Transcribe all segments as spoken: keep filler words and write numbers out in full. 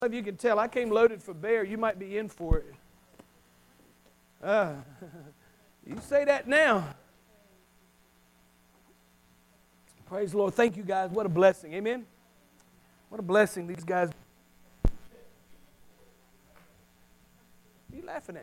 If you can tell, I came loaded for bear. You might be in for it. Uh, you say that now. Praise the Lord. Thank you, guys. What a blessing. Amen. What a blessing these guys. What are you laughing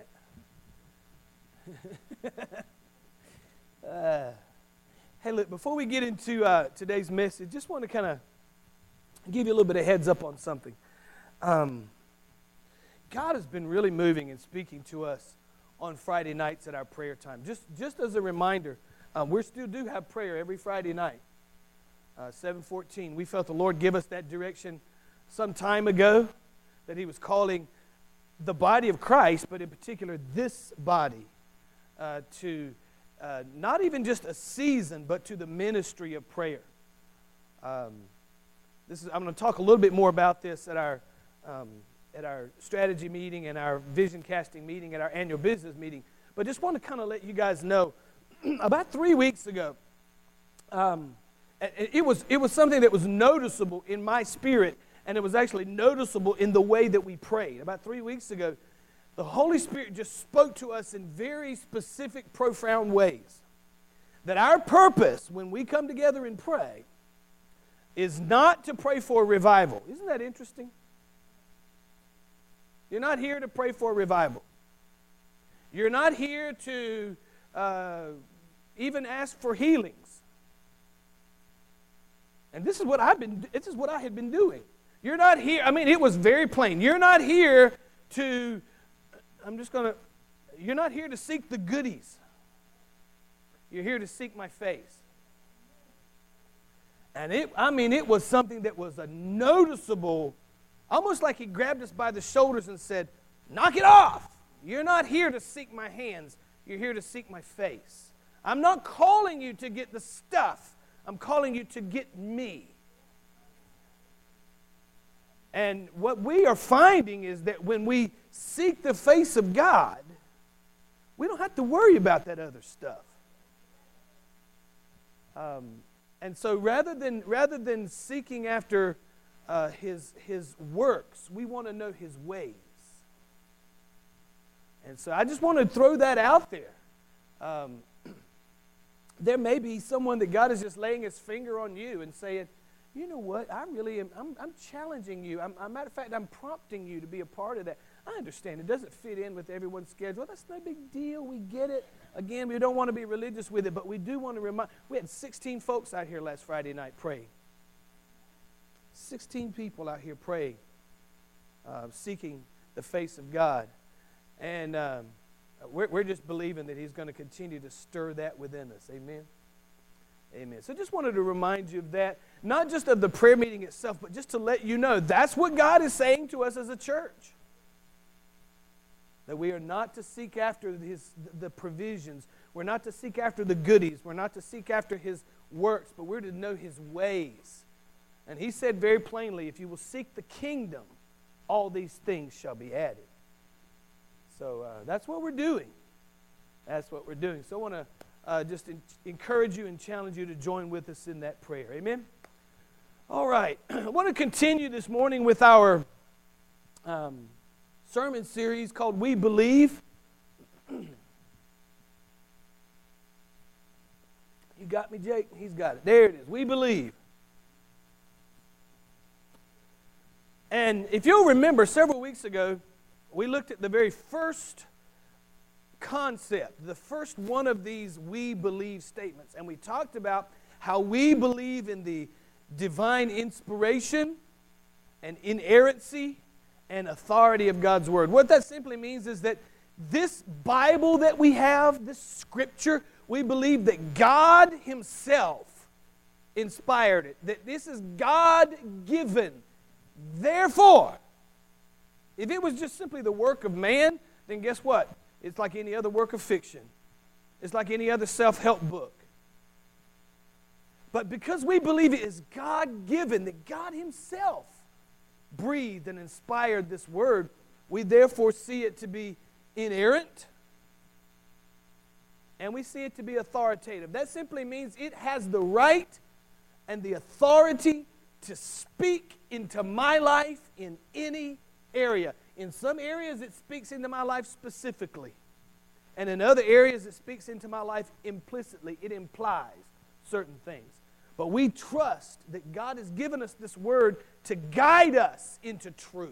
at? uh, hey, look, before we get into uh, today's message, just want to kind of give you a little bit of heads up on something. Um, God has been really moving and speaking to us on Friday nights at our prayer time. Just, just as a reminder, um, we still do have prayer every Friday night, uh, seven fourteen. We felt the Lord give us that direction some time ago, that He was calling the body of Christ, but in particular this body, uh, to uh, not even just a season, but to the ministry of prayer. Um, this is I'm going to talk a little bit more about this at our Um, at our strategy meeting and our vision casting meeting, at our annual business meeting. But just want to kind of let you guys know, about three weeks ago, um, it was it was something that was noticeable in my spirit, and it was actually noticeable in the way that we prayed. About three weeks ago, the Holy Spirit just spoke to us in very specific, profound ways. That our purpose when we come together and pray is not to pray for revival. Isn't that interesting? You're not here to pray for revival. You're not here to uh, even ask for healings. And this is what I've been. This is what I had been doing. You're not here. I mean, it was very plain. You're not here to. I'm just gonna. You're not here to seek the goodies. You're here to seek my face. And it. I mean, it was something that was a noticeable. Almost like He grabbed us by the shoulders and said, knock it off. You're not here to seek my hands. You're here to seek my face. I'm not calling you to get the stuff. I'm calling you to get me. And what we are finding is that when we seek the face of God, we don't have to worry about that other stuff. Um, and so rather than rather than seeking after Uh, his, his works, we want to know His ways. And so I just want to throw that out there. Um, there may be someone that God is just laying His finger on you and saying, you know what, I really am, I'm, I'm challenging you. I'm, I'm, matter of fact, I'm prompting you to be a part of that. I understand it doesn't fit in with everyone's schedule. That's no big deal. We get it. Again, we don't want to be religious with it, but we do want to remind. We had sixteen folks out here last Friday night praying. sixteen people out here praying, uh, seeking the face of God. And um, we're, we're just believing that He's going to continue to stir that within us. Amen? Amen. So just wanted to remind you of that, not just of the prayer meeting itself, but just to let you know that's what God is saying to us as a church. That we are not to seek after his, the provisions. We're not to seek after the goodies. We're not to seek after His works, but we're to know His ways. And He said very plainly, if you will seek the kingdom, all these things shall be added. So uh, that's what we're doing. That's what we're doing. So I want to uh, just in- encourage you and challenge you to join with us in that prayer. Amen? All right. I want to continue this morning with our um, sermon series called We Believe. You got me, Jake? He's got it. There it is. We Believe. And if you'll remember, several weeks ago, we looked at the very first concept, the first one of these we believe statements. And we talked about how we believe in the divine inspiration and inerrancy and authority of God's Word. What that simply means is that this Bible that we have, this Scripture, we believe that God Himself inspired it, that this is God-given. Therefore, if it was just simply the work of man, then guess what? It's like any other work of fiction. It's like any other self-help book. But because we believe it is God-given, that God Himself breathed and inspired this Word, we therefore see it to be inerrant, and we see it to be authoritative. That simply means it has the right and the authority to speak into my life in any area. In some areas, it speaks into my life specifically. And in other areas, it speaks into my life implicitly. It implies certain things. But we trust that God has given us this word to guide us into truth.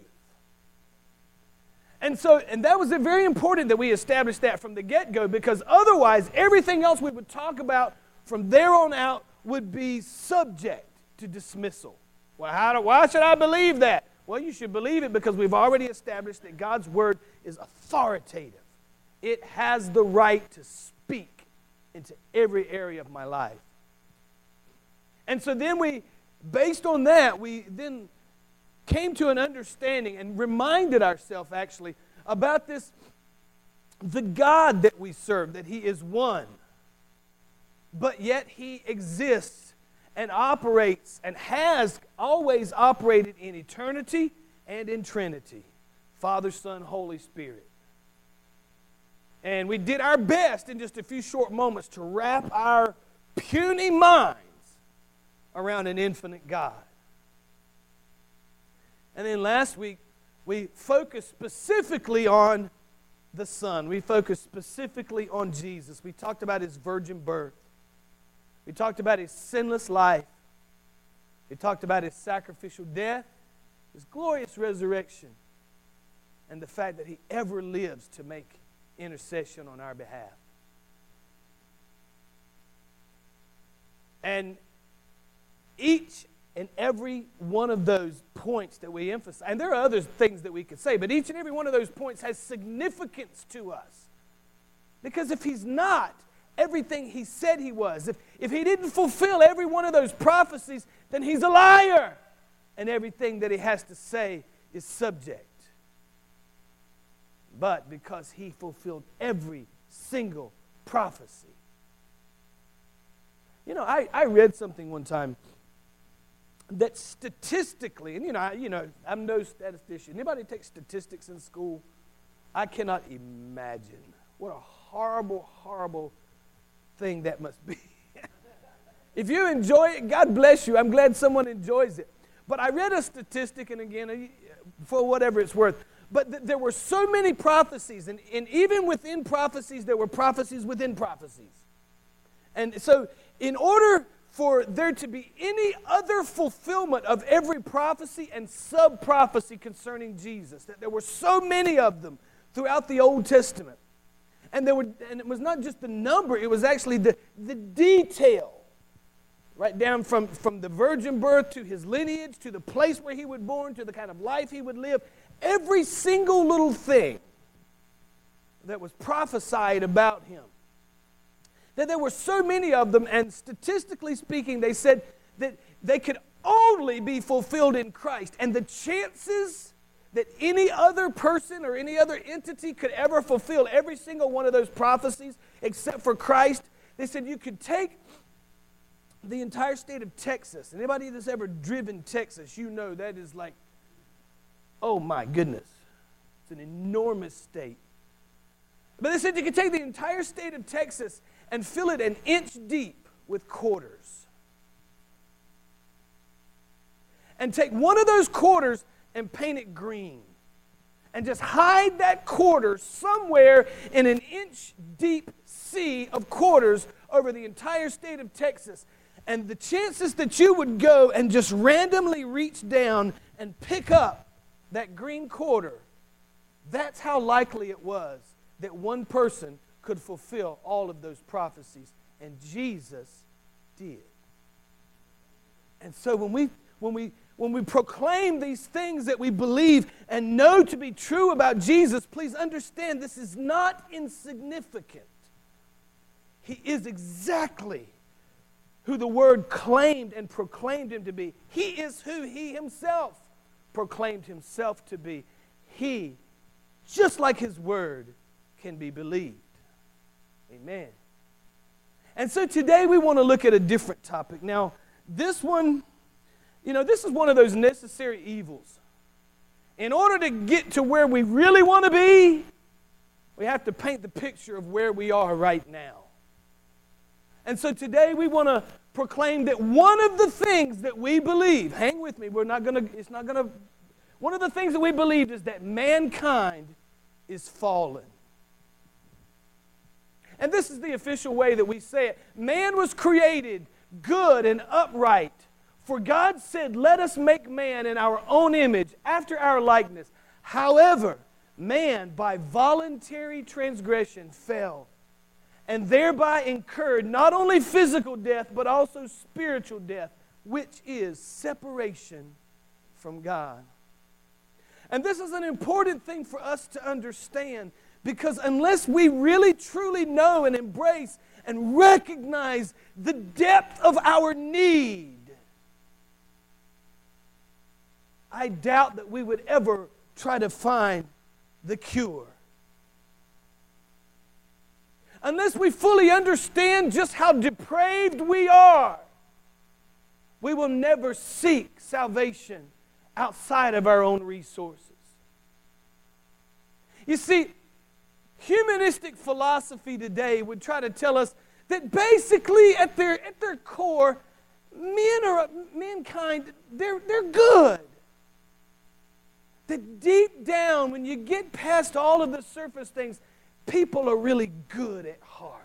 And so, and that was very important that we established that from the get-go, because otherwise, everything else we would talk about from there on out would be subject to dismissal. Well, how do, why should I believe that? Well, you should believe it because we've already established that God's word is authoritative. It has the right to speak into every area of my life. And so then we, based on that, we then came to an understanding and reminded ourselves actually about this, the God that we serve, that He is one, but yet He exists and operates and has always operated in eternity and in Trinity, Father, Son, Holy Spirit. And we did our best in just a few short moments to wrap our puny minds around an infinite God. And then last week, we focused specifically on the Son. We focused specifically on Jesus. We talked about His virgin birth. We talked about His sinless life. We talked about His sacrificial death, His glorious resurrection, and the fact that He ever lives to make intercession on our behalf. And each and every one of those points that we emphasize, and there are other things that we could say, but each and every one of those points has significance to us. Because if He's not everything He said He was, if, if He didn't fulfill every one of those prophecies, then He's a liar. And everything that He has to say is subject. But because He fulfilled every single prophecy. You know, I, I read something one time that statistically, and you know, I, you know, I'm no statistician. Anybody take statistics in school? I cannot imagine what a horrible, horrible thing that must be. If you enjoy it, God bless you. I'm glad someone enjoys it. But I read a statistic, and again, for whatever it's worth, but th- there were so many prophecies, and, and even within prophecies, there were prophecies within prophecies. And so, in order for there to be any other fulfillment of every prophecy and sub-prophecy concerning Jesus, that there were so many of them throughout the Old Testament. And there were, and it was not just the number, it was actually the, the detail. Right down from, from the virgin birth to His lineage, to the place where He was born, to the kind of life He would live. Every single little thing that was prophesied about Him. That there were so many of them, and statistically speaking, they said that they could only be fulfilled in Christ. And the chances that any other person or any other entity could ever fulfill every single one of those prophecies except for Christ, they said you could take the entire state of Texas. Anybody that's ever driven Texas, you know that is like, oh my goodness, it's an enormous state. But they said you could take the entire state of Texas and fill it an inch deep with quarters. And take one of those quarters and paint it green. And just hide that quarter somewhere in an inch deep sea of quarters over the entire state of Texas. And the chances that you would go and just randomly reach down and pick up that green quarter, that's how likely it was that one person could fulfill all of those prophecies. And Jesus did. And so when we when we when we proclaim these things that we believe and know to be true about Jesus, please understand this is not insignificant. He is exactly who the Word claimed and proclaimed Him to be. He is who He Himself proclaimed Himself to be. He, just like His Word, can be believed. Amen. And so today we want to look at a different topic. Now, this one, you know, this is one of those necessary evils. In order to get to where we really want to be, we have to paint the picture of where we are right now. And so today we want to proclaim that one of the things that we believe, hang with me, we're not going to, it's not going to one of the things that we believed is that mankind is fallen. And this is the official way that we say it. Man was created good and upright. For God said, let us make man in our own image, after our likeness. However, man by voluntary transgression fell, and thereby incurred not only physical death, but also spiritual death, which is separation from God. And this is an important thing for us to understand, because unless we really truly know and embrace and recognize the depth of our need, I doubt that we would ever try to find the cure. Unless we fully understand just how depraved we are, we will never seek salvation outside of our own resources. You see, humanistic philosophy today would try to tell us that basically at their, at their core, men are, mankind, they're, they're good. That deep down, when you get past all of the surface things, people are really good at heart.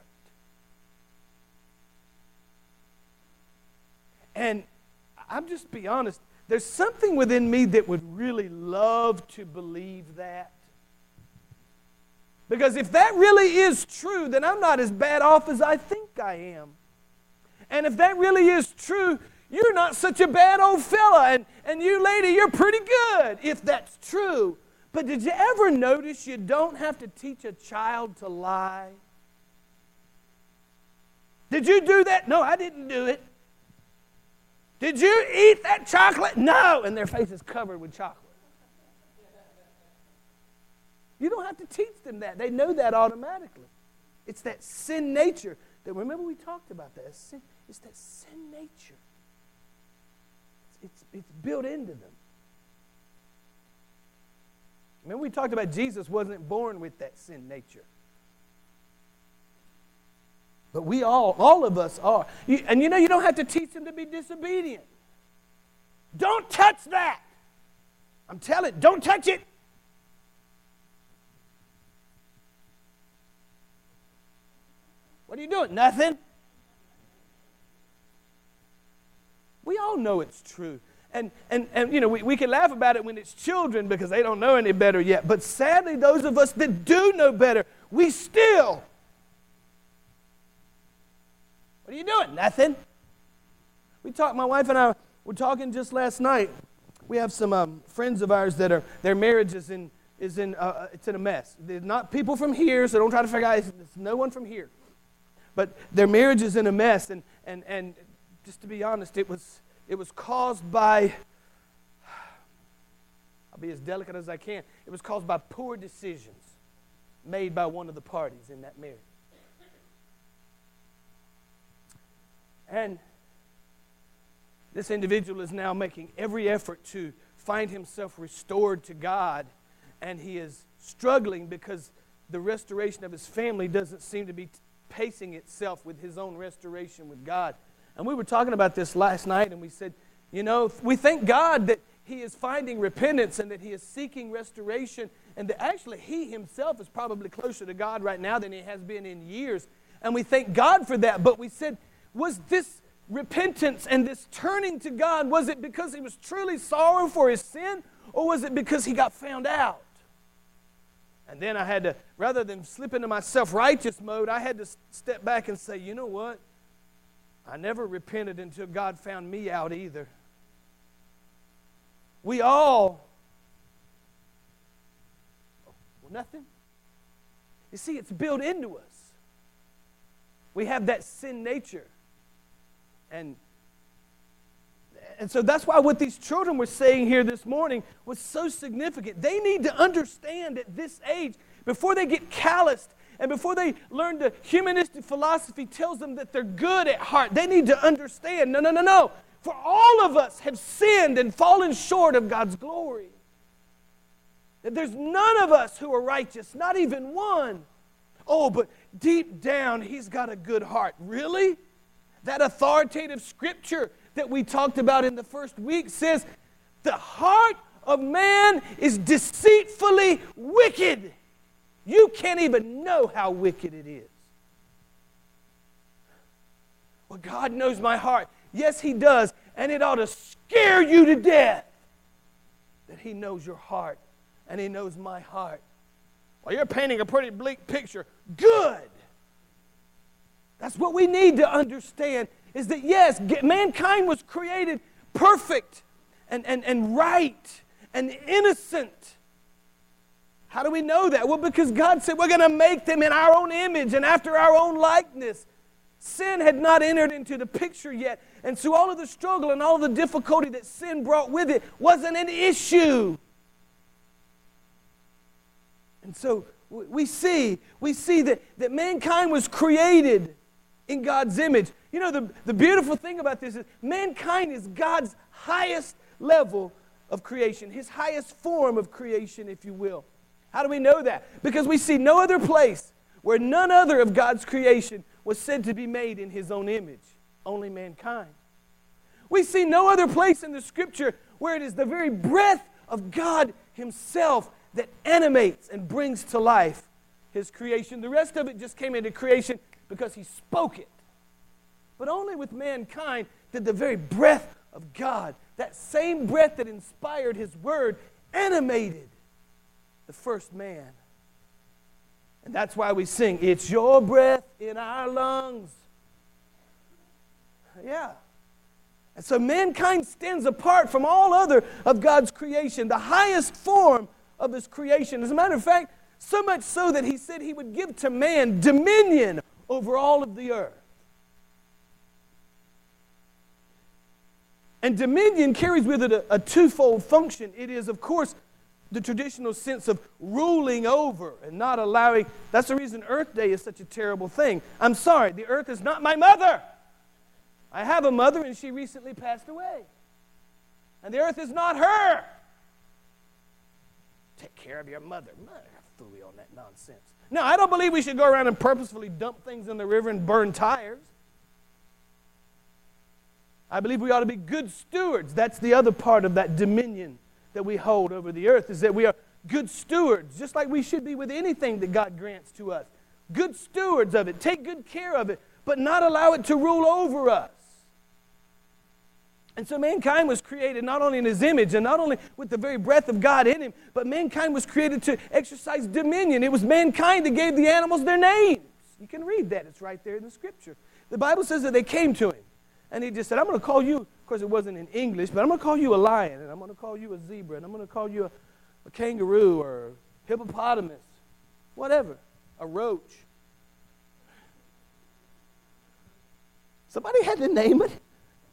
And I'm just be honest, there's something within me that would really love to believe that. Because if that really is true, then I'm not as bad off as I think I am. And if that really is true, you're not such a bad old fella, and, and you lady, you're pretty good, if that's true. But did you ever notice you don't have to teach a child to lie? Did you do that? No, I didn't do it. Did you eat that chocolate? No. And their face is covered with chocolate. You don't have to teach them that. They know that automatically. It's that sin nature. That, remember we talked about that. It's, sin, it's that sin nature. It's, it's built into them. Remember we talked about Jesus wasn't born with that sin nature. But we all, all of us are. You, and you know, you don't have to teach them to be disobedient. Don't touch that. I'm telling you, don't touch it. What are you doing? Nothing. We all know it's true. And, and, and you know, we, we can laugh about it when it's children because they don't know any better yet. But sadly, those of us that do know better, we still. What are you doing? Nothing. We talked, my wife and I were talking just last night. We have some um, friends of ours that are, their marriage is in, is in uh, it's in a mess. They're not people from here, so don't try to figure out, it's, it's no one from here. But their marriage is in a mess, and, and, and just to be honest, it was, it was caused by, I'll be as delicate as I can, it was caused by poor decisions made by one of the parties in that marriage. And this individual is now making every effort to find himself restored to God, and he is struggling because the restoration of his family doesn't seem to be pacing itself with his own restoration with God. And we were talking about this last night, and we said, you know, we thank God that he is finding repentance and that he is seeking restoration, and that actually he himself is probably closer to God right now than he has been in years. And we thank God for that. But we said, was this repentance and this turning to God, was it because he was truly sorrowful for his sin, or was it because he got found out? And then I had to, rather than slip into my self-righteous mode, I had to step back and say, you know what? I never repented until God found me out either. We all, well, nothing. You see, it's built into us. We have that sin nature. And, and so that's why what these children were saying here this morning was so significant. They need to understand at this age, before they get calloused and before they learn the humanistic philosophy tells them that they're good at heart, they need to understand, no, no, no, no. For all of us have sinned and fallen short of God's glory. That there's none of us who are righteous, not even one. Oh, but deep down, he's got a good heart. Really? That authoritative scripture that we talked about in the first week says, the heart of man is deceitfully wicked. You can't even know how wicked it is. Well, God knows my heart. Yes, He does. And it ought to scare you to death that He knows your heart and He knows my heart. Well, you're painting a pretty bleak picture. Good. That's what we need to understand, is that yes, mankind was created perfect and, and, and right and innocent. How do we know that? Well, because God said we're going to make them in our own image and after our own likeness. Sin had not entered into the picture yet. And so all of the struggle and all of the difficulty that sin brought with it wasn't an issue. And so we see, we see that, that mankind was created in God's image. You know, the, the beautiful thing about this is mankind is God's highest level of creation, His highest form of creation, if you will. How do we know that? Because we see no other place where none other of God's creation was said to be made in His own image, only mankind. We see no other place in the Scripture where it is the very breath of God Himself that animates and brings to life His creation. The rest of it just came into creation because He spoke it. But only with mankind did the very breath of God, that same breath that inspired His Word, animated the first man. And that's why we sing, it's your breath in our lungs. Yeah. And so mankind stands apart from all other of God's creation, the highest form of His creation. As a matter of fact, so much so that He said He would give to man dominion over all of the earth. And dominion carries with it a, a twofold function. It is, of course, the traditional sense of ruling over and not allowing. That's the reason Earth Day is such a terrible thing. I'm sorry, the earth is not my mother. I have a mother and she recently passed away. And the earth is not her. Take care of your mother. Mother, fooey on that nonsense. No, I don't believe we should go around and purposefully dump things in the river and burn tires. I believe we ought to be good stewards. That's the other part of that dominion that we hold over the earth, is that we are good stewards, just like we should be with anything that God grants to us. Good stewards of it. Take good care of it, but not allow it to rule over us. And so mankind was created not only in His image and not only with the very breath of God in Him, but mankind was created to exercise dominion. It was mankind that gave the animals their names. You can read that. It's right there in the Scripture. The Bible says that they came to Him. And He just said, I'm going to call you, of course it wasn't in English, but I'm going to call you a lion, and I'm going to call you a zebra, and I'm going to call you a, a kangaroo or a hippopotamus, whatever, a roach. Somebody had to name it.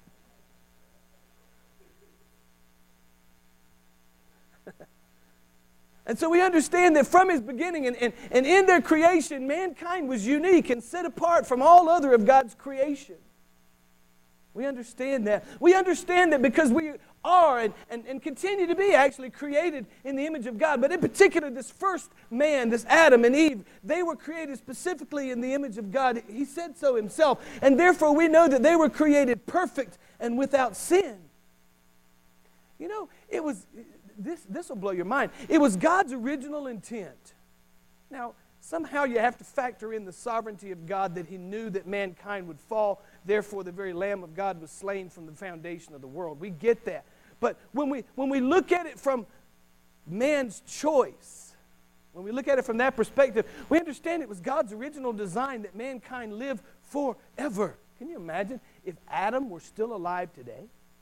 And so we understand that from His beginning and, and, and in their creation, mankind was unique and set apart from all other of God's creation. We understand that. We understand that because we are and, and, and continue to be actually created in the image of God. But in particular, this first man, this Adam and Eve, they were created specifically in the image of God. He said so Himself. And therefore, we know that they were created perfect and without sin. You know, it was, this, this will blow your mind. It was God's original intent. Now, somehow you have to factor in the sovereignty of God, that He knew that mankind would fall. Therefore, the very Lamb of God was slain from the foundation of the world. We get that. But when we, when we look at it from man's choice, when we look at it from that perspective, we understand it was God's original design that mankind live forever. Can you imagine if Adam were still alive today?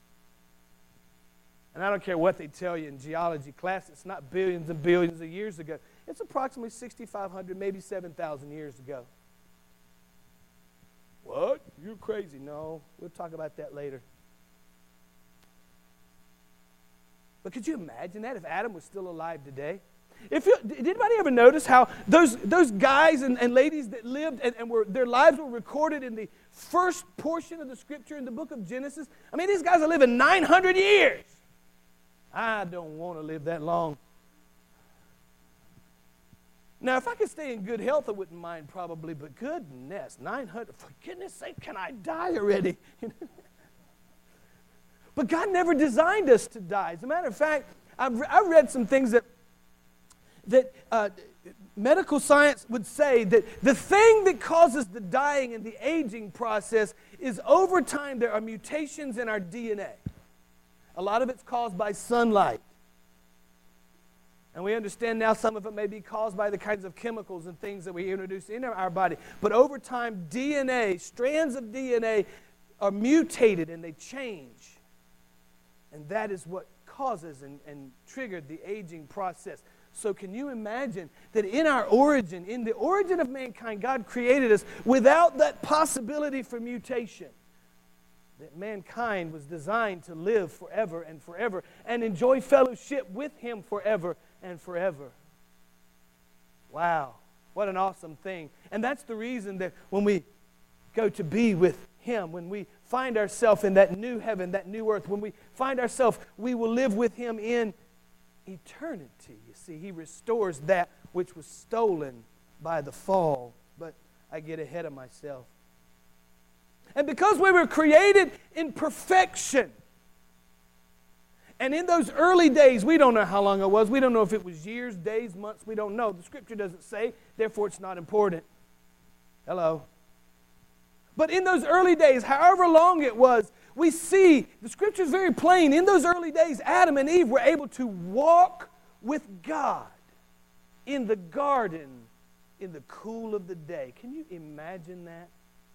And I don't care what they tell you in geology class, it's not billions and billions of years ago. It's approximately sixty-five hundred, maybe seven thousand years ago. What? You're crazy. No, we'll talk about that later. But could you imagine that if Adam was still alive today? If you, did anybody ever notice how those, those guys and, and ladies that lived and, and were, their lives were recorded in the first portion of the Scripture in the book of Genesis? I mean, these guys are living nine hundred years. I don't want to live that long. Now, if I could stay in good health, I wouldn't mind probably, but goodness, nine hundred, for goodness sake, can I die already? But God never designed us to die. As a matter of fact, I've, I've read some things that, that uh, medical science would say that the thing that causes the dying and the aging process is over time there are mutations in our D N A. A lot of it's caused by sunlight. And we understand now some of it may be caused by the kinds of chemicals and things that we introduce into our body. But over time, D N A, strands of D N A are mutated and they change. And that is what causes and, and triggered the aging process. So can you imagine that in our origin, in the origin of mankind, God created us without that possibility for mutation? That mankind was designed to live forever and forever and enjoy fellowship with Him forever and forever. Wow, what an awesome thing. And that's the reason that when we go to be with Him, when we find ourselves in that new heaven, that new earth, when we find ourselves, we will live with Him in eternity. You see, He restores that which was stolen by the fall. But I get ahead of myself. And because we were created in perfection, and in those early days, we don't know how long it was. We don't know if it was years, days, months. We don't know. The Scripture doesn't say, therefore it's not important. Hello. But in those early days, however long it was, we see, the Scripture is very plain. In those early days, Adam and Eve were able to walk with God in the garden in the cool of the day. Can you imagine that?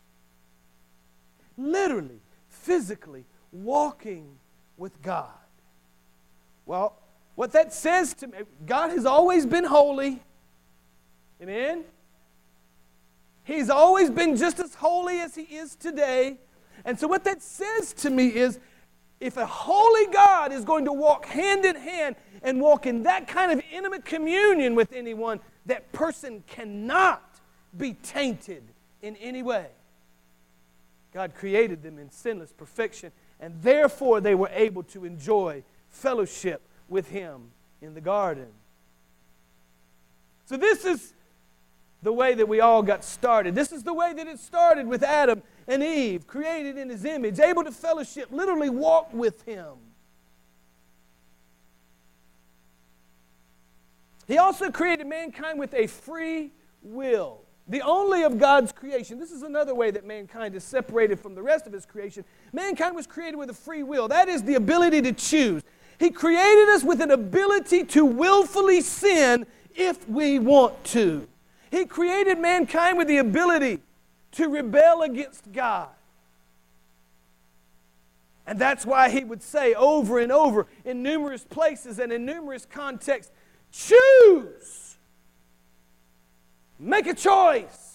Literally, physically walking with God. Well, what that says to me, God has always been holy. Amen? He's always been just as holy as He is today. And so what that says to me is, if a holy God is going to walk hand in hand and walk in that kind of intimate communion with anyone, that person cannot be tainted in any way. God created them in sinless perfection, and therefore they were able to enjoy fellowship with Him in the garden. So this is the way that we all got started. This is the way that it started with Adam and Eve, created in His image, able to fellowship, literally walk with Him. He also created mankind with a free will. The only of God's creation. This is another way that mankind is separated from the rest of His creation. Mankind was created with a free will. That is the ability to choose. He created us with an ability to willfully sin if we want to. He created mankind with the ability to rebel against God. And that's why He would say over and over in numerous places and in numerous contexts, choose. Make a choice.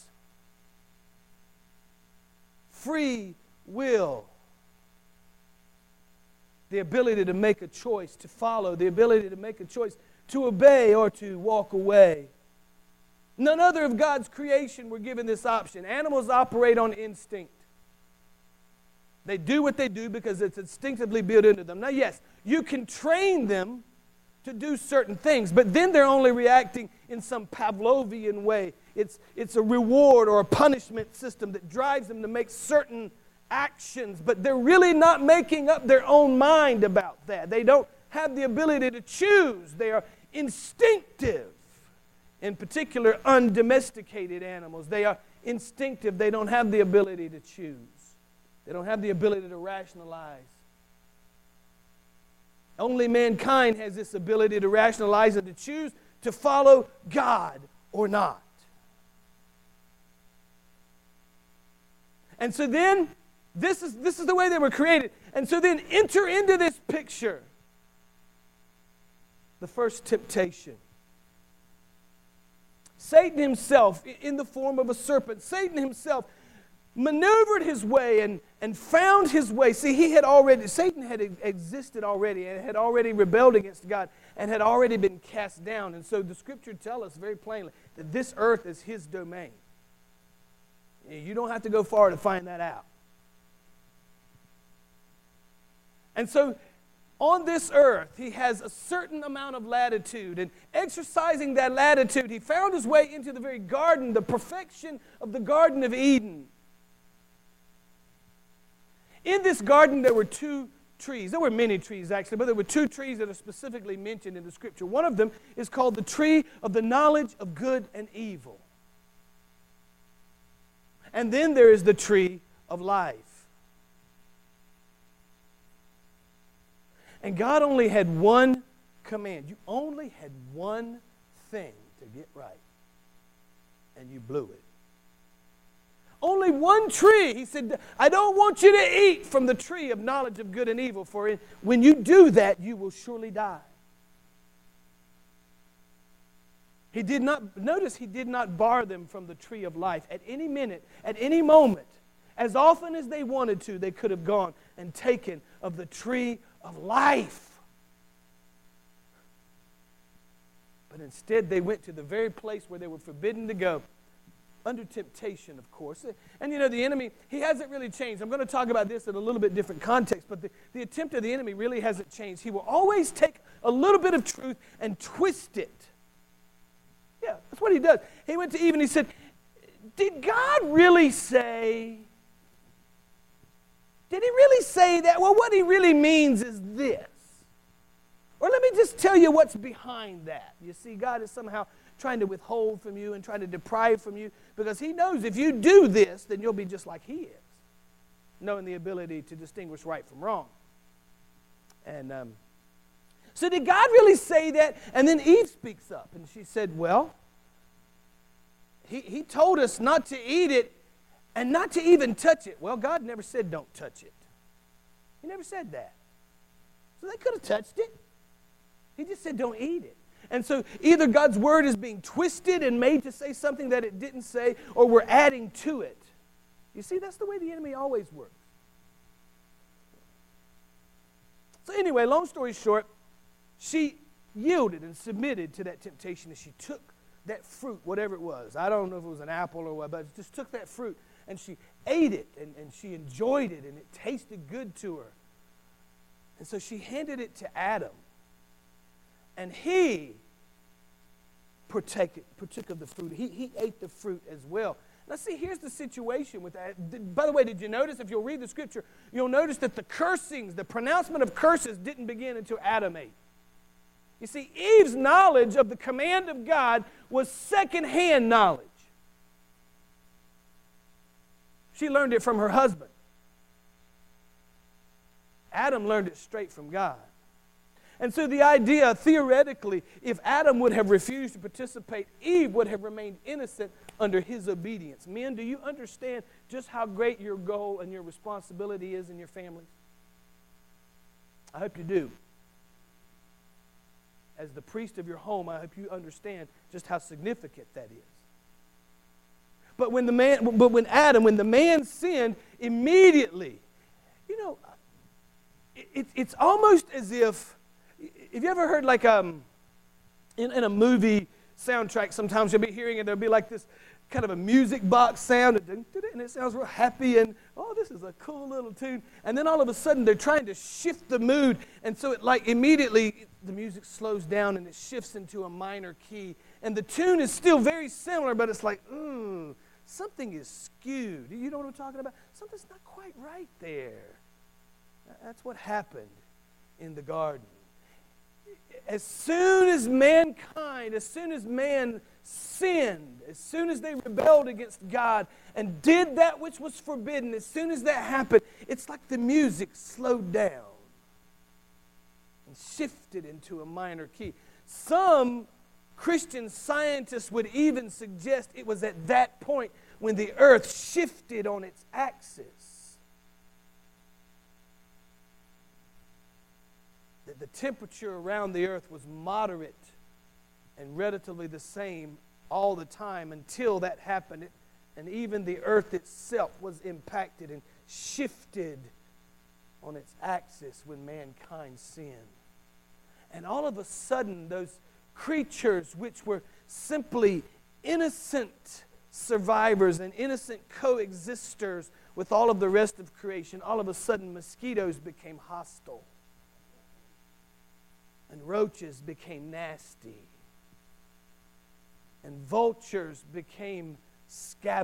Free will. The ability to make a choice, to follow, the ability to make a choice, to obey or to walk away. None other of God's creation were given this option. Animals operate on instinct. They do what they do because it's instinctively built into them. Now, yes, you can train them to do certain things, but then they're only reacting in some Pavlovian way. It's, it's a reward or a punishment system that drives them to make certain actions, but they're really not making up their own mind about that. They don't have the ability to choose. They are instinctive. In particular, undomesticated animals. They are instinctive. They don't have the ability to choose. They don't have the ability to rationalize. Only mankind has this ability to rationalize and to choose to follow God or not. And so then, this is, this is the way they were created. And so then, enter into this picture the first temptation. Satan himself, in the form of a serpent, Satan himself maneuvered his way and, and found his way. See, he had already, Satan had existed already and had already rebelled against God and had already been cast down. And so the Scripture tells us very plainly that this earth is his domain. You don't have to go far to find that out. And so on this earth, he has a certain amount of latitude, and exercising that latitude, he found his way into the very garden, the perfection of the Garden of Eden. In this garden, there were two trees. There were many trees, actually, but there were two trees that are specifically mentioned in the Scripture. One of them is called the tree of the knowledge of good and evil. And then there is the tree of life. And God only had one command. You only had one thing to get right. And you blew it. Only one tree. He said, I don't want you to eat from the tree of knowledge of good and evil, for in, when you do that, you will surely die. He did not, notice he did not bar them from the tree of life. At any minute, at any moment, as often as they wanted to, they could have gone and taken of the tree of life. But instead, they went to the very place where they were forbidden to go. Under temptation, of course. And you know, the enemy, he hasn't really changed. I'm going to talk about this in a little bit different context, but the, the attempt of the enemy really hasn't changed. He will always take a little bit of truth and twist it. Yeah, that's what he does. He went to Eve and he said, did God really say? Did he really say that? Well, what he really means is this. Or let me just tell you what's behind that. You see, God is somehow trying to withhold from you and trying to deprive from you because he knows if you do this, then you'll be just like he is, knowing the ability to distinguish right from wrong. And um, so did God really say that? And then Eve speaks up and she said, well, he, he told us not to eat it and not to even touch it. Well, God never said don't touch it. He never said that. So they could have touched it. He just said don't eat it. And so either God's word is being twisted and made to say something that it didn't say, or we're adding to it. You see, that's the way the enemy always works. So anyway, long story short, she yielded and submitted to that temptation, and she took that fruit, whatever it was. I don't know if it was an apple or what, but just took that fruit, and she ate it, and, and she enjoyed it, and it tasted good to her. And so she handed it to Adam. And he partook, partook of the fruit. He, he ate the fruit as well. Now see, here's the situation with that. Did, by the way, did you notice, if you'll read the Scripture, you'll notice that the cursings, the pronouncement of curses didn't begin until Adam ate. You see, Eve's knowledge of the command of God was secondhand knowledge. She learned it from her husband. Adam learned it straight from God. And so the idea, theoretically, if Adam would have refused to participate, Eve would have remained innocent under his obedience. Men, do you understand just how great your goal and your responsibility is in your families? I hope you do. As the priest of your home, I hope you understand just how significant that is. But when the man, but when Adam, when the man sinned, immediately, you know, it, it's almost as if, have you ever heard like um, in, in a movie soundtrack, sometimes you'll be hearing it, there'll be like this kind of a music box sound, and it sounds real happy, and oh, this is a cool little tune. And then all of a sudden, they're trying to shift the mood, and so it like immediately, the music slows down, and it shifts into a minor key. And the tune is still very similar, but it's like, ooh, something is skewed. You know what I'm talking about? Something's not quite right there. That's what happened in the garden. As soon as mankind, as soon as man sinned, as soon as they rebelled against God and did that which was forbidden, as soon as that happened, it's like the music slowed down and shifted into a minor key. Some Christian scientists would even suggest it was at that point when the earth shifted on its axis. That the temperature around the earth was moderate and relatively the same all the time until that happened. It, and even the earth itself was impacted and shifted on its axis when mankind sinned. And all of a sudden, those creatures which were simply innocent survivors and innocent coexisters with all of the rest of creation, all of a sudden mosquitoes became hostile. And roaches became nasty. And vultures became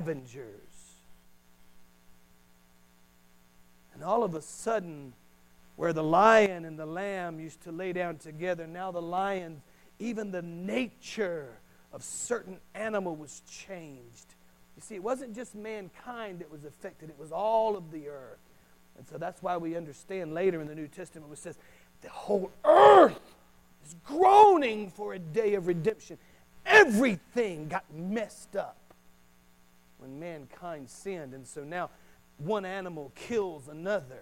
scavengers. And all of a sudden, Where the lion and the lamb used to lay down together, now the lion, even the nature of certain animal was changed. You see, it wasn't just mankind that was affected, it was all of the earth. And so that's why we understand later in the New Testament which says, the whole earth is groaning for a day of redemption. Everything got messed up when mankind sinned. And so now one animal kills another.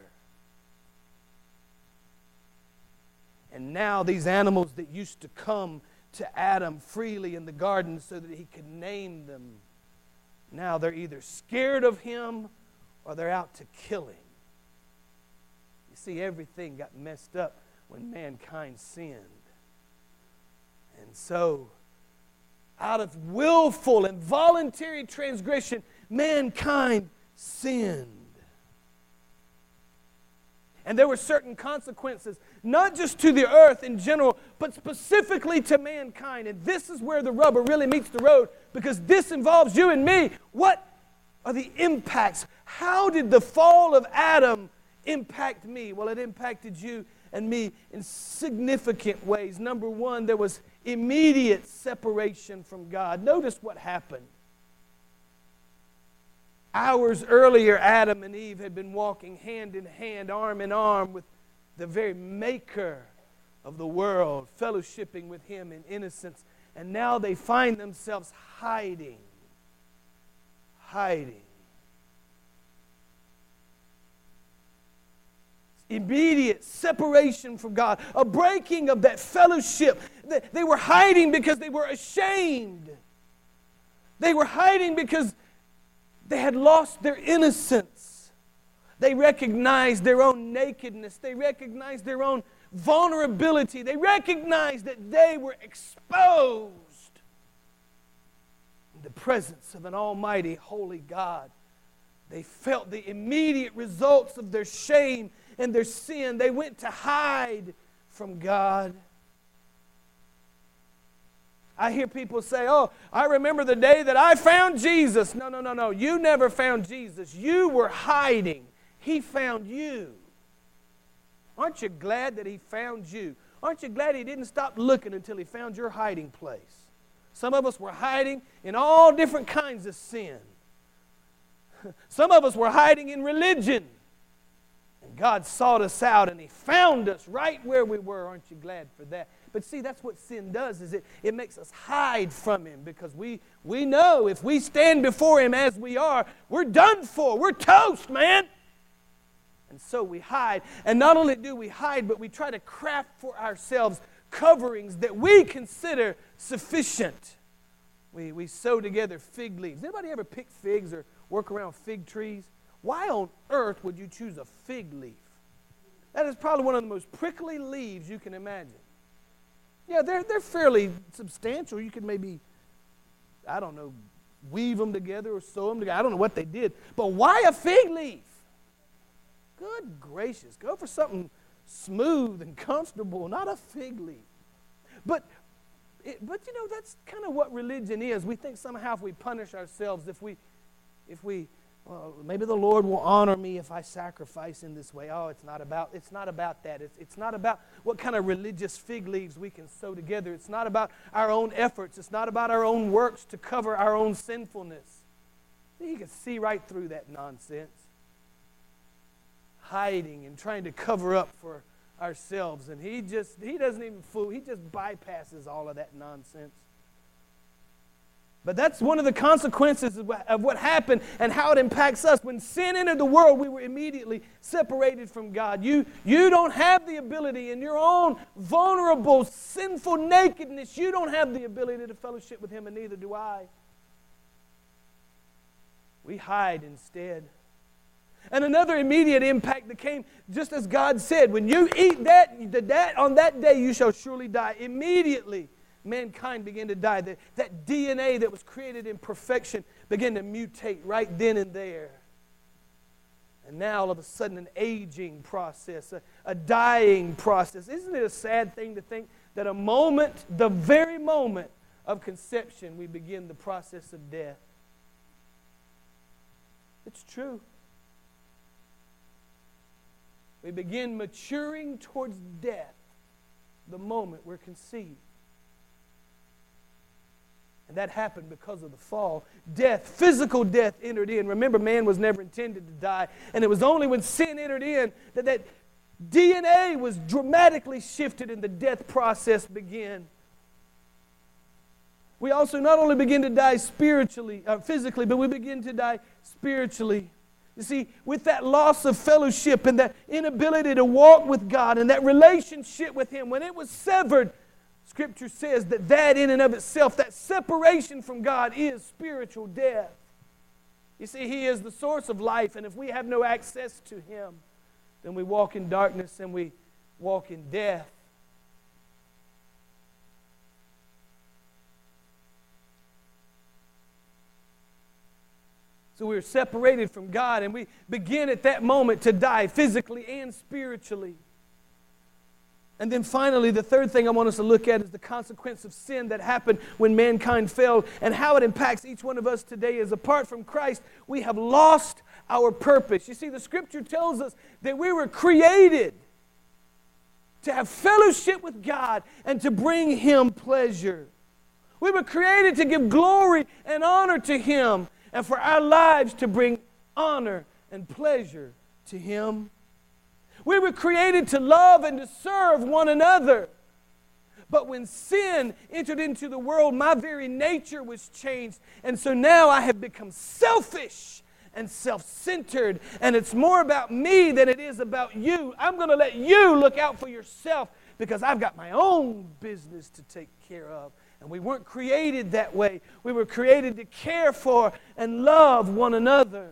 And now these animals that used to come to Adam freely in the garden so that he could name them, now they're either scared of him or they're out to kill him. You see, everything got messed up when mankind sinned. And so, out of willful and voluntary transgression, mankind sinned. And there were certain consequences, not just to the earth in general, but specifically to mankind. And this is where the rubber really meets the road, because this involves you and me. What are the impacts? How did the fall of Adam impact me? Well, it impacted you and me in significant ways. Number one, there was immediate separation from God. Notice what happened. Hours earlier, Adam and Eve had been walking hand in hand, arm in arm with the very maker of the world, fellowshipping with him in innocence. And now they find themselves hiding. Hiding. Immediate separation from God, a breaking of that fellowship. They were hiding because they were ashamed. They were hiding because they had lost their innocence. They recognized their own nakedness. They recognized their own vulnerability. They recognized that they were exposed in the presence of an almighty, holy God. They felt the immediate results of their shame and their sin. They went to hide from God. I hear people say, oh, I remember the day that I found Jesus. No, no, no, no. You never found Jesus. You were hiding. He found you. Aren't you glad that he found you? Aren't you glad he didn't stop looking until he found your hiding place? Some of us were hiding in all different kinds of sin. Some of us were hiding in religion. And God sought us out and he found us right where we were. Aren't you glad for that? But see, that's what sin does, is it, it makes us hide from him, because we, we know if we stand before him as we are, we're done for. We're toast, man. And so we hide. And not only do we hide, but we try to craft for ourselves coverings that we consider sufficient. We, we sew together fig leaves. Anybody ever pick figs or work around fig trees? Why on earth would you choose a fig leaf? That is probably one of the most prickly leaves you can imagine. Yeah, they're, they're fairly substantial. You could maybe, I don't know, weave them together or sew them together. I don't know what they did. But why a fig leaf? Good gracious. Go for something smooth and comfortable, not a fig leaf. But, it, but you know, that's kind of what religion is. We think somehow if we punish ourselves, if we, if we, well, maybe the Lord will honor me if I sacrifice in this way. Oh, it's not about, it's not about that. It's, it's not about what kind of religious fig leaves we can sew together. It's not about our own efforts. It's not about our own works to cover our own sinfulness. You can see right through that nonsense. Hiding and trying to cover up for ourselves. And he just, he doesn't even fool. He just bypasses all of that nonsense. But that's one of the consequences of what happened and how it impacts us. When sin entered the world, we were immediately separated from God. You, you don't have the ability in your own vulnerable, sinful nakedness. You don't have the ability to fellowship with him, and neither do I. We hide instead. And another immediate impact that came, just as God said, when you eat that, that on that day you shall surely die. Immediately, mankind began to die. That, that D N A that was created in perfection began to mutate right then and there. And now all of a sudden an aging process, a, a dying process. Isn't it a sad thing to think that a moment, the very moment of conception, we begin the process of death? It's true. We begin maturing towards death the moment we're conceived. And that happened because of the fall. Death, physical death entered in. Remember, man was never intended to die. And it was only when sin entered in that that D N A was dramatically shifted and the death process began. We also not only begin to die spiritually, uh, physically, but we begin to die spiritually. You see, with that loss of fellowship and that inability to walk with God and that relationship with Him, when it was severed, Scripture says that that in and of itself, that separation from God is spiritual death. You see, He is the source of life, and if we have no access to Him, then we walk in darkness and we walk in death. So we're separated from God, and we begin at that moment to die physically and spiritually. And then finally, the third thing I want us to look at is the consequence of sin that happened when mankind fell and how it impacts each one of us today is apart from Christ, we have lost our purpose. You see, the Scripture tells us that we were created to have fellowship with God and to bring Him pleasure. We were created to give glory and honor to Him and for our lives to bring honor and pleasure to Him. We were created to love and to serve one another. But when sin entered into the world, my very nature was changed. And so now I have become selfish and self-centered. And it's more about me than it is about you. I'm going to let you look out for yourself because I've got my own business to take care of. And we weren't created that way. We were created to care for and love one another.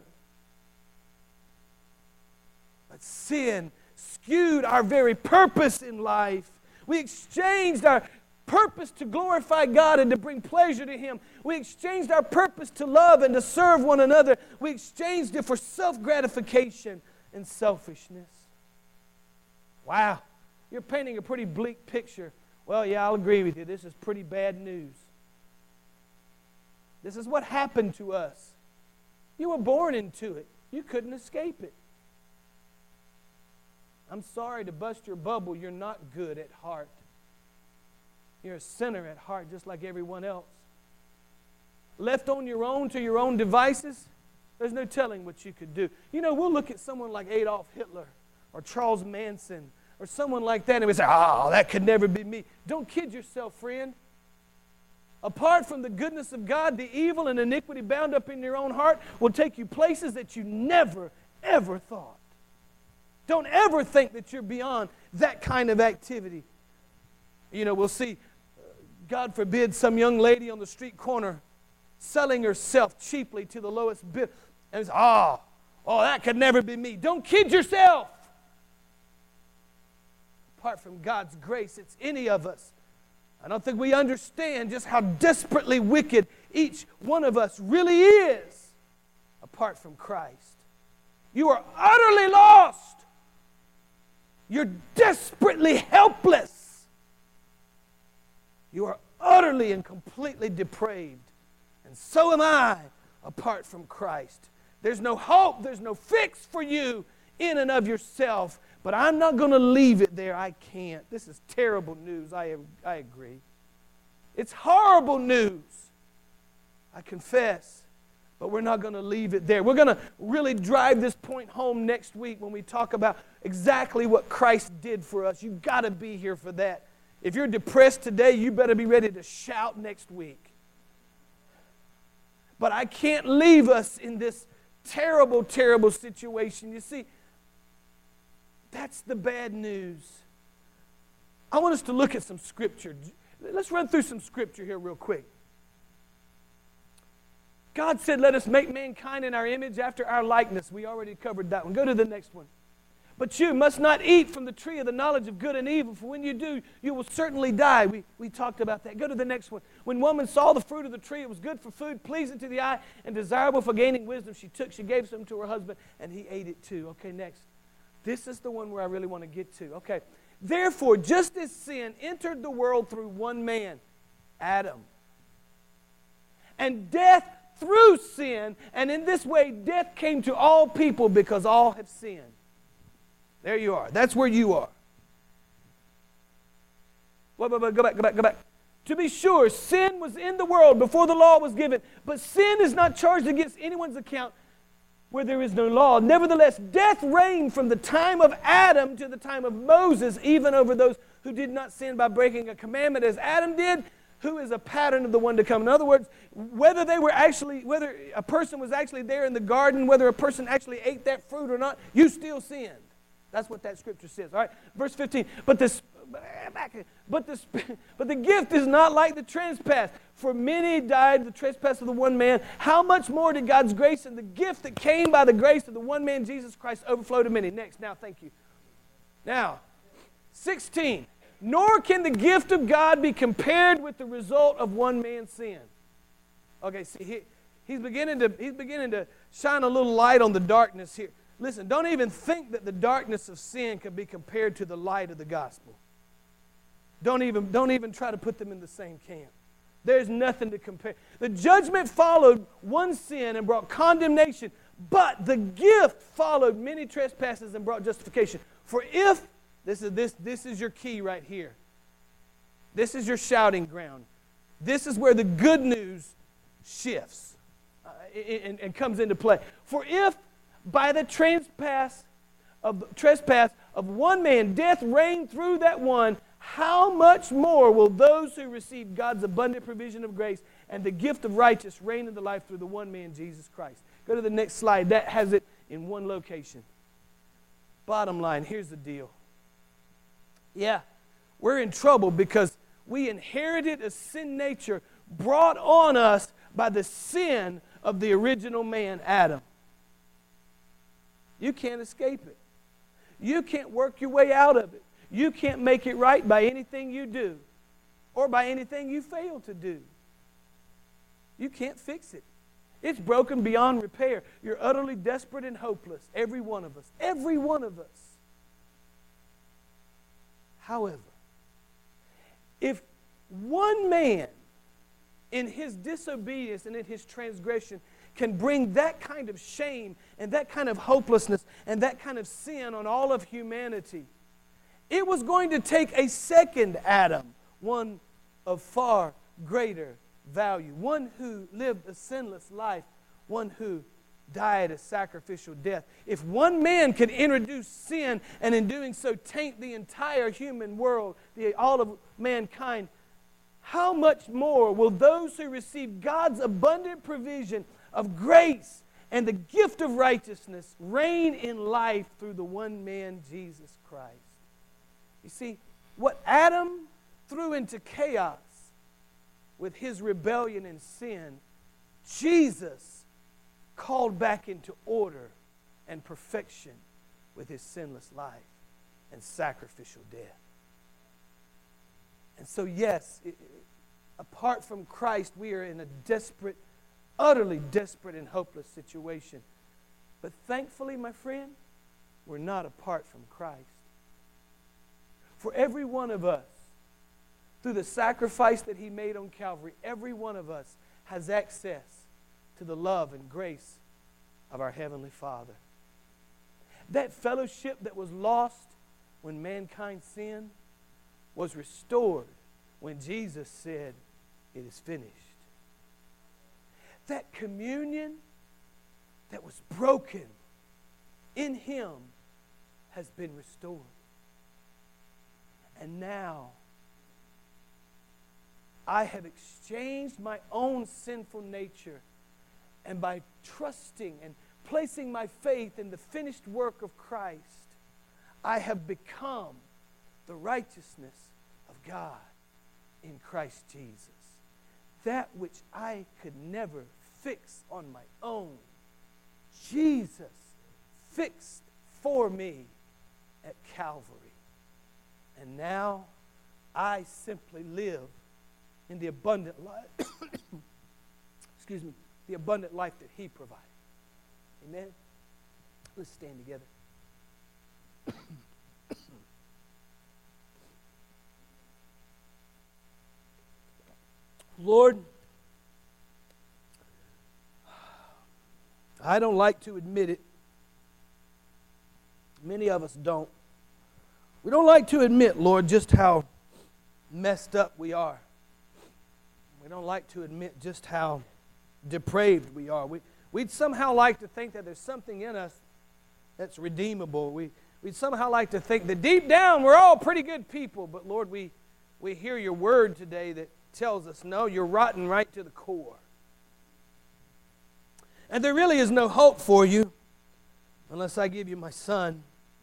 But sin skewed our very purpose in life. We exchanged our purpose to glorify God and to bring pleasure to Him. We exchanged our purpose to love and to serve one another. We exchanged it for self-gratification and selfishness. Wow, you're painting a pretty bleak picture. Well, yeah, I'll agree with you. This is pretty bad news. This is what happened to us. You were born into it. You couldn't escape it. I'm sorry to bust your bubble. You're not good at heart. You're a sinner at heart, just like everyone else. Left on your own to your own devices, there's no telling what you could do. You know, we'll look at someone like Adolf Hitler or Charles Manson or someone like that and we say, oh, that could never be me. Don't kid yourself, friend. Apart from the goodness of God, the evil and iniquity bound up in your own heart will take you places that you never, ever thought. Don't ever think that you're beyond that kind of activity. You know, we'll see, God forbid, some young lady on the street corner selling herself cheaply to the lowest bid. And it's, oh, oh, that could never be me. Don't kid yourself. Apart from God's grace, it's any of us. I don't think we understand just how desperately wicked each one of us really is apart from Christ. You are utterly lost. You're desperately helpless. You are utterly and completely depraved. And so am I apart from Christ. There's no hope, there's no fix for you in and of yourself. But I'm not going to leave it there. I can't. This is terrible news. I, I agree. It's horrible news. I confess. But we're not going to leave it there. We're going to really drive this point home next week when we talk about exactly what Christ did for us. You've got to be here for that. If you're depressed today, you better be ready to shout next week. But I can't leave us in this terrible, terrible situation. You see, that's the bad news. I want us to look at some scripture. Let's run through some scripture here real quick. God said, let us make mankind in our image after our likeness. We already covered that one. Go to the next one. But you must not eat from the tree of the knowledge of good and evil, for when you do, you will certainly die. We, we talked about that. Go to the next one. When woman saw the fruit of the tree, it was good for food, pleasing to the eye, and desirable for gaining wisdom. She took, she gave some to her husband, and he ate it too. Okay, next. This is the one where I really want to get to. Okay. Therefore, just as sin entered the world through one man, Adam, and death through sin, and in this way death came to all people because all have sinned. There you are. That's where you are. Wait, wait, wait, go back, go back, go back. To be sure, sin was in the world before the law was given, but sin is not charged against anyone's account where there is no law. Nevertheless, death reigned from the time of Adam to the time of Moses, even over those who did not sin by breaking a commandment as Adam did, who is a pattern of the one to come. In other words, whether they were actually, whether a person was actually there in the garden, whether a person actually ate that fruit or not, you still sinned. That's what that scripture says. All right, verse fifteen. But this, but this, but the gift is not like the trespass. For many died the trespass of the one man. How much more did God's grace and the gift that came by the grace of the one man Jesus Christ overflow to many? Next, now, thank you. Now, sixteen. Nor can the gift of God be compared with the result of one man's sin. Okay, see, he, he's beginning to he's beginning to shine a little light on the darkness here. Listen, don't even think that the darkness of sin can be compared to the light of the gospel. Don't even, don't even try to put them in the same camp. There's nothing to compare. The judgment followed one sin and brought condemnation, but the gift followed many trespasses and brought justification. For if, this is, this, this is your key right here. This is your shouting ground. This is where the good news shifts uh, and, and comes into play. For if by the trespass of trespass of one man death reigned through that one, how much more will those who receive God's abundant provision of grace and the gift of righteousness reign in the life through the one man, Jesus Christ? Go to the next slide. That has it in one location. Bottom line, here's the deal. Yeah, we're in trouble because we inherited a sin nature brought on us by the sin of the original man, Adam. You can't escape it. You can't work your way out of it. You can't make it right by anything you do or by anything you fail to do. You can't fix it. It's broken beyond repair. You're utterly desperate and hopeless, every one of us. Every one of us. However, if one man in his disobedience and in his transgression can bring that kind of shame and that kind of hopelessness and that kind of sin on all of humanity, it was going to take a second Adam, one of far greater value, one who lived a sinless life, one who died a sacrificial death. If one man could introduce sin and in doing so taint the entire human world, the, all of mankind, how much more will those who receive God's abundant provision of grace and the gift of righteousness reign in life through the one man, Jesus Christ? You see, what Adam threw into chaos with his rebellion and sin, Jesus called back into order and perfection with his sinless life and sacrificial death. And so, yes, it, apart from Christ, we are in a desperate, utterly desperate and hopeless situation. But thankfully, my friend, we're not apart from Christ. For every one of us, through the sacrifice that he made on Calvary, every one of us has access to the love and grace of our Heavenly Father. That fellowship that was lost when mankind sinned was restored when Jesus said, "It is finished." That communion that was broken in him has been restored. And now, I have exchanged my own sinful nature, and by trusting and placing my faith in the finished work of Christ, I have become the righteousness of God in Christ Jesus. That which I could never fix on my own, Jesus fixed for me at Calvary. And now I simply live in the abundant life, excuse me, the abundant life that he provided. Amen? Let's stand together. Lord, I don't like to admit it, Many of us don't. We don't like to admit, Lord, just how messed up we are. We don't like to admit just how depraved we are. We, we'd somehow like to think that there's something in us that's redeemable. We, we'd somehow like to think that deep down we're all pretty good people. But Lord, we, we hear your word today that tells us, no, you're rotten right to the core. And there really is no hope for you unless I give you my son.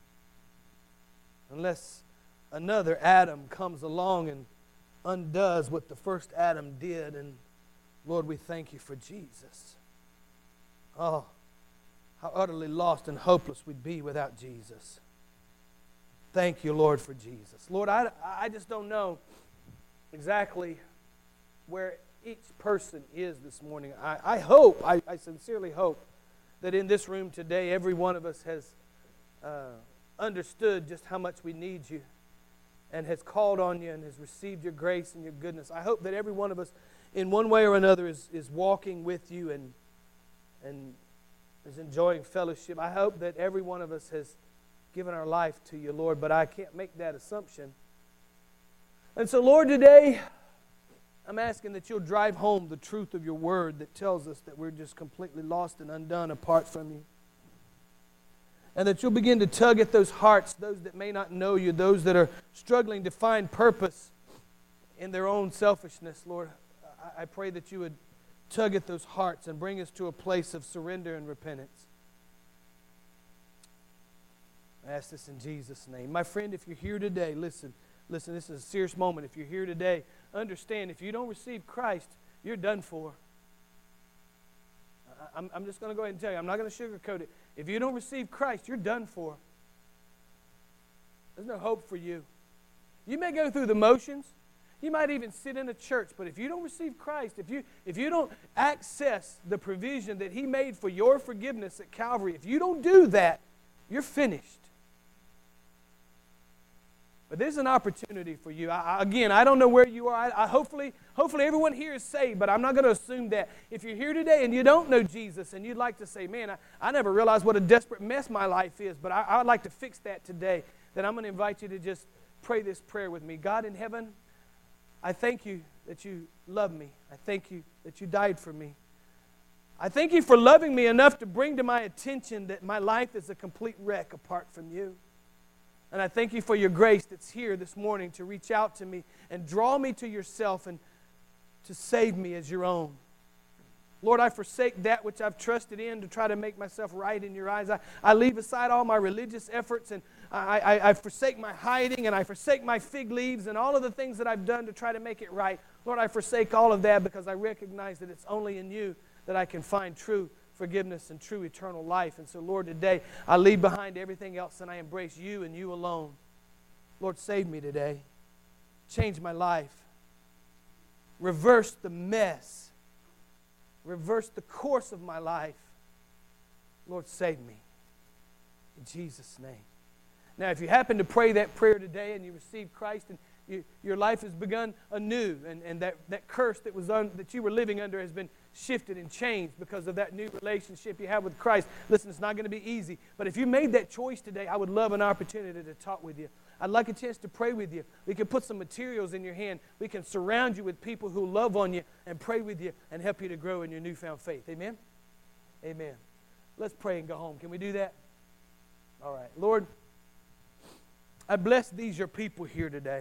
Unless another Adam comes along and undoes what the first Adam did. And Lord, we thank you for Jesus. Oh, how utterly lost and hopeless we'd be without Jesus. Thank you, Lord, for Jesus. Lord, I, I just don't know exactly where each person is this morning. I, I hope, I, I sincerely hope that in this room today, every one of us has uh, understood just how much we need you and has called on you and has received your grace and your goodness. I hope that every one of us in one way or another is, is walking with you and, and is enjoying fellowship. I hope that every one of us has given our life to you, Lord, but I can't make that assumption. And so, Lord, today I'm asking that you'll drive home the truth of your word that tells us that we're just completely lost and undone apart from you. And that you'll begin to tug at those hearts, those that may not know you, those that are struggling to find purpose in their own selfishness, Lord. I pray that you would tug at those hearts and bring us to a place of surrender and repentance. I ask this in Jesus' name. My friend, if you're here today, listen, listen, this is a serious moment. If you're here today, understand, if you don't receive Christ, you're done for. I'm, I'm just going to go ahead and tell you, I'm not going to sugarcoat it. If you don't receive Christ, you're done for. There's no hope for you. You may go through the motions. You might even sit in a church, but if you don't receive Christ, if you, if you don't access the provision that He made for your forgiveness at Calvary, if you don't do that, you're finished. But there's an opportunity for you. I, I, again, I don't know where you are. I, I hopefully, hopefully everyone here is saved, but I'm not going to assume that. If you're here today and you don't know Jesus and you'd like to say, man, I, I never realized what a desperate mess my life is, but I, I'd like to fix that today, then I'm going to invite you to just pray this prayer with me. God in heaven, I thank you that you love me. I thank you that you died for me. I thank you for loving me enough to bring to my attention that my life is a complete wreck apart from you. And I thank you for your grace that's here this morning to reach out to me and draw me to yourself and to save me as your own. Lord, I forsake that which I've trusted in to try to make myself right in your eyes. I, I leave aside all my religious efforts, and I, I, I forsake my hiding, and I forsake my fig leaves and all of the things that I've done to try to make it right. Lord, I forsake all of that because I recognize that it's only in you that I can find true forgiveness and true eternal life. And so, Lord, today I leave behind everything else and I embrace you and you alone. Lord, save me today. Change my life. Reverse the mess. Reverse the course of my life. Lord, save me. In Jesus' name. Now, if you happen to pray that prayer today and you receive Christ and you, your life has begun anew, and, and that, that curse that was un, that you were living under has been shifted and changed because of that new relationship you have with Christ. Listen, it's not going to be easy, but if you made that choice today, I would love an opportunity to talk with you. I'd like a chance to pray with you. We can put some materials in your hand. We can surround you with people who love on you and pray with you and help you to grow in your newfound faith. Amen? Amen. Let's pray and go home. Can we do that? All right. Lord, I bless these your people here today.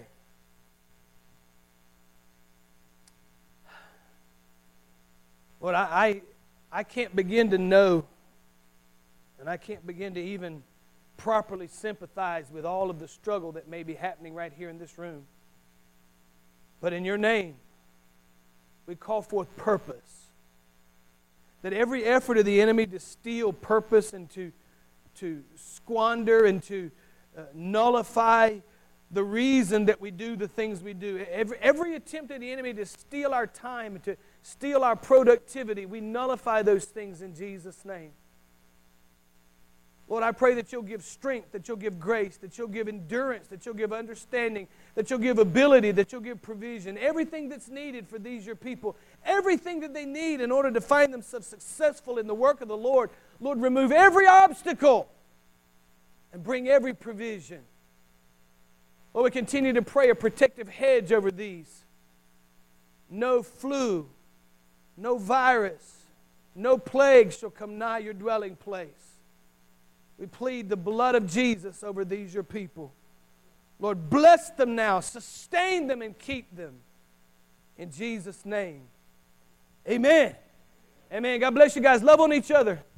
Lord, I, I, I can't begin to know, and I can't begin to even properly sympathize with all of the struggle that may be happening right here in this room. But in your name, we call forth purpose. That every effort of the enemy to steal purpose and to, to squander and to uh, nullify the reason that we do the things we do. Every, every attempt of the enemy to steal our time, to steal our productivity, we nullify those things in Jesus' name. Lord, I pray that you'll give strength, that you'll give grace, that you'll give endurance, that you'll give understanding, that you'll give ability, that you'll give provision. Everything that's needed for these your people, everything that they need in order to find themselves successful in the work of the Lord. Lord, remove every obstacle and bring every provision. Lord, we continue to pray a protective hedge over these. No flu, no virus, no plague shall come nigh your dwelling place. We plead the blood of Jesus over these your people. Lord, bless them now, sustain them and keep them. In Jesus' name, amen. Amen. God bless you guys. Love on each other.